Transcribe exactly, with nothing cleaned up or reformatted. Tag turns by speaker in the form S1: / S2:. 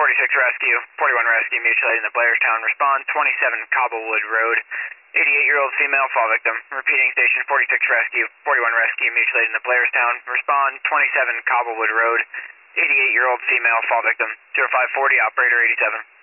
S1: forty-six Rescue, forty-one Rescue, mutilated in the Blairstown. Respond, twenty-seven Cobblewood Road, eighty-eight-year-old female, fall victim. Repeating, Station forty-six Rescue, forty-one Rescue, mutilated in the Blairstown. Respond, twenty-seven Cobblewood Road, eighty-eight-year-old female, fall victim. zero five forty, operator eighty-seven.